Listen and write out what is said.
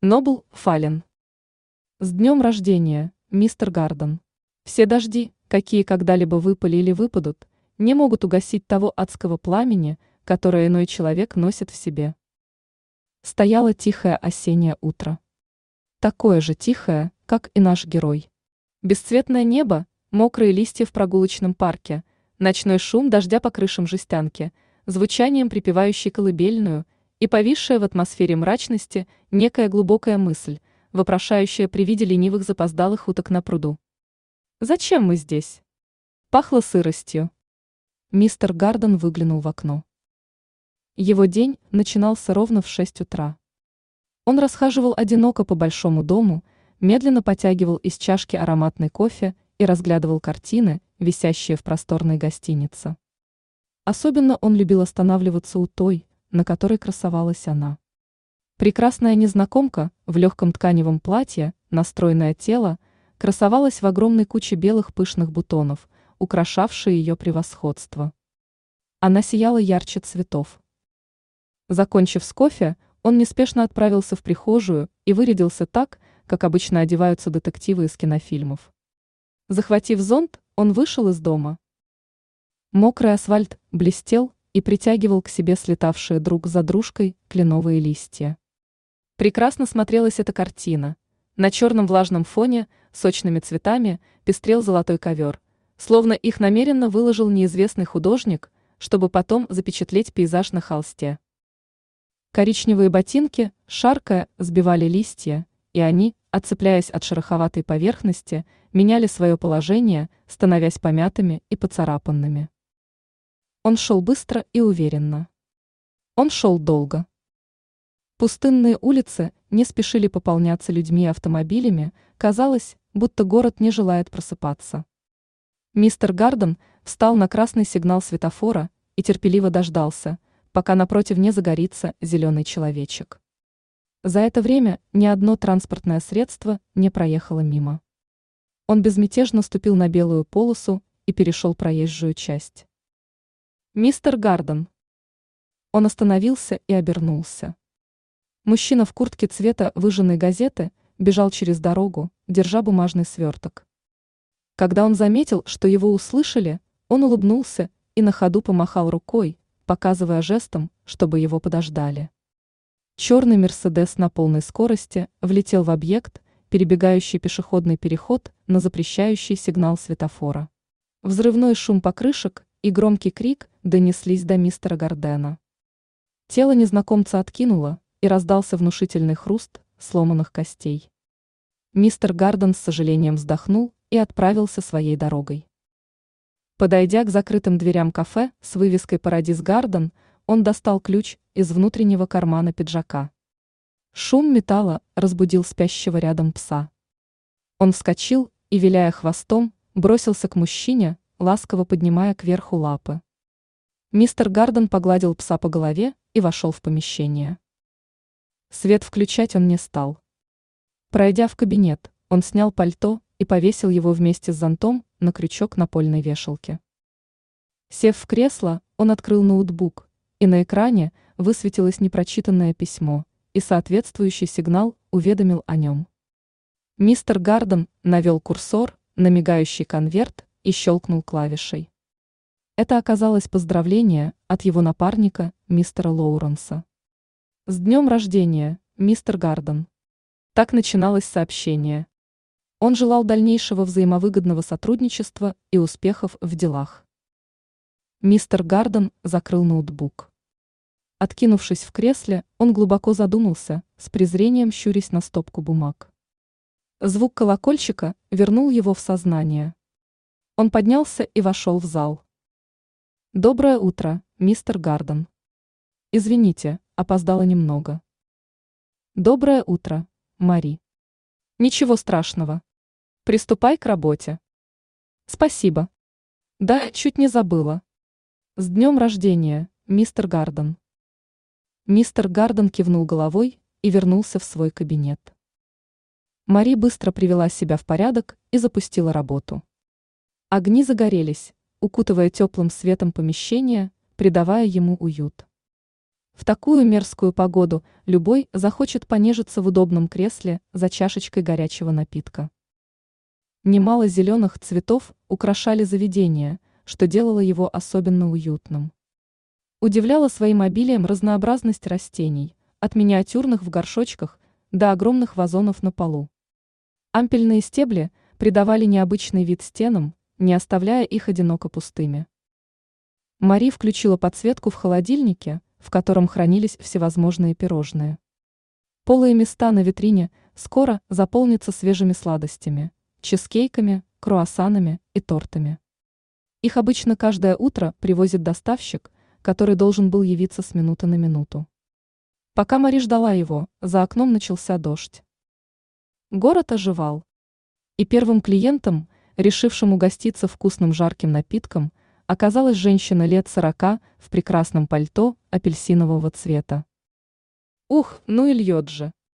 Нобл Фален. С днем рождения, мистер Гарден. Все дожди, какие когда-либо выпали или выпадут, не могут угасить того адского пламени, которое иной человек носит в себе. Стояло тихое осеннее утро. Такое же тихое, как и наш герой. Бесцветное небо, мокрые листья в прогулочном парке, ночной шум дождя по крышам жестянки, звучанием припевающей колыбельную и повисшая в атмосфере мрачности некая глубокая мысль, вопрошающая при виде ленивых запоздалых уток на пруду. «Зачем мы здесь?» Пахло сыростью. Мистер Гарден выглянул в окно. Его день начинался ровно в 6 утра. Он расхаживал одиноко по большому дому, медленно потягивал из чашки ароматный кофе и разглядывал картины, висящие в просторной гостинице. Особенно он любил останавливаться у той, на которой красовалась она. Прекрасная незнакомка в легком тканевом платье, на стройное тело, красовалась в огромной куче белых пышных бутонов, украшавшие ее превосходство. Она сияла ярче цветов. Закончив с кофе, он неспешно отправился в прихожую и вырядился так, как обычно одеваются детективы из кинофильмов. Захватив зонт, он вышел из дома. Мокрый асфальт блестел и притягивал к себе слетавшие друг за дружкой кленовые листья. Прекрасно смотрелась эта картина. На черном влажном фоне сочными цветами пестрел золотой ковер, словно их намеренно выложил неизвестный художник, чтобы потом запечатлеть пейзаж на холсте. Коричневые ботинки, шаркая, сбивали листья, и они, отцепляясь от шероховатой поверхности, меняли свое положение, становясь помятыми и поцарапанными. Он шел быстро и уверенно. Он шел долго. Пустынные улицы не спешили пополняться людьми и автомобилями, казалось, будто город не желает просыпаться. Мистер Гарден встал на красный сигнал светофора и терпеливо дождался, пока напротив не загорится зеленый человечек. За это время ни одно транспортное средство не проехало мимо. Он безмятежно ступил на белую полосу и перешел проезжую часть. «Мистер Гарден». Он остановился и обернулся. Мужчина в куртке цвета выжженной газеты бежал через дорогу, держа бумажный сверток. Когда он заметил, что его услышали, он улыбнулся и на ходу помахал рукой, показывая жестом, чтобы его подождали. Черный «Мерседес» на полной скорости влетел в объект, перебегающий пешеходный переход на запрещающий сигнал светофора. Взрывной шум покрышек и громкий крик донеслись до мистера Гардена. Тело незнакомца откинуло, и раздался внушительный хруст сломанных костей. Мистер Гарден с сожалением вздохнул и отправился своей дорогой. Подойдя к закрытым дверям кафе с вывеской «Парадис Гарден», он достал ключ из внутреннего кармана пиджака. Шум металла разбудил спящего рядом пса. Он вскочил и, виляя хвостом, бросился к мужчине, ласково поднимая кверху лапы. Мистер Гарден погладил пса по голове и вошел в помещение. Свет включать он не стал. Пройдя в кабинет, он снял пальто и повесил его вместе с зонтом на крючок напольной вешалки. Сев в кресло, он открыл ноутбук, и на экране высветилось непрочитанное письмо, и соответствующий сигнал уведомил о нем. Мистер Гарден навел курсор на мигающий конверт и щелкнул клавишей. Это оказалось поздравление от его напарника, мистера Лоуренса. «С днем рождения, мистер Гарден». Так начиналось сообщение. Он желал дальнейшего взаимовыгодного сотрудничества и успехов в делах. Мистер Гарден закрыл ноутбук. Откинувшись в кресле, он глубоко задумался, с презрением щурясь на стопку бумаг. Звук колокольчика вернул его в сознание. Он поднялся и вошел в зал. «Доброе утро, мистер Гарден. Извините, опоздала немного». «Доброе утро, Мари». «Ничего страшного. Приступай к работе». «Спасибо». «Да, чуть не забыла». «С днем рождения, мистер Гарден». Мистер Гарден кивнул головой и вернулся в свой кабинет. Мари быстро привела себя в порядок и запустила работу. Огни загорелись, укутывая теплым светом помещение, придавая ему уют. В такую мерзкую погоду любой захочет понежиться в удобном кресле за чашечкой горячего напитка. Немало зеленых цветов украшали заведение, что делало его особенно уютным. Удивляла своим обилием разнообразность растений, от миниатюрных в горшочках до огромных вазонов на полу. Ампельные стебли придавали необычный вид стенам, не оставляя их одиноко пустыми. Мари включила подсветку в холодильнике, в котором хранились всевозможные пирожные. Полые места на витрине скоро заполнятся свежими сладостями, чизкейками, круассанами и тортами. Их обычно каждое утро привозит доставщик, который должен был явиться с минуты на минуту. Пока Мари ждала его, за окном начался дождь. Город оживал. И первым клиентом, решившим угоститься вкусным жарким напитком, оказалась женщина лет 40 в прекрасном пальто апельсинового цвета. «Ух, ну и льет же!»